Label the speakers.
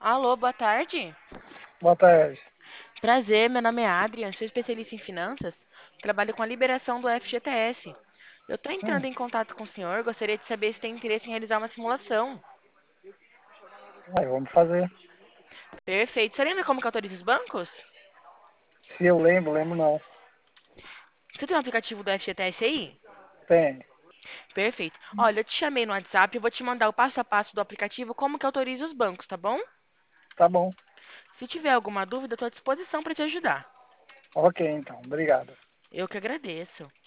Speaker 1: Alô, boa tarde.
Speaker 2: Boa tarde.
Speaker 1: Prazer, meu nome é Adrian, sou especialista em finanças. Trabalho com a liberação do FGTS. Eu estou entrando
Speaker 2: Hum,
Speaker 1: em contato com o senhor, gostaria de saber se tem interesse em realizar uma simulação.
Speaker 2: vamos fazer.
Speaker 1: Perfeito. Você lembra como que autoriza os bancos?
Speaker 2: Se eu lembro, lembro não.
Speaker 1: Você tem um aplicativo do FGTS aí?
Speaker 2: Tem.
Speaker 1: Perfeito. Olha, eu te chamei no WhatsApp, eu vou te mandar o passo a passo do aplicativo, como que autoriza os bancos, tá bom?
Speaker 2: Tá bom.
Speaker 1: Se tiver alguma dúvida, estou à disposição para te ajudar.
Speaker 2: Ok, então. Obrigado.
Speaker 1: Eu que agradeço.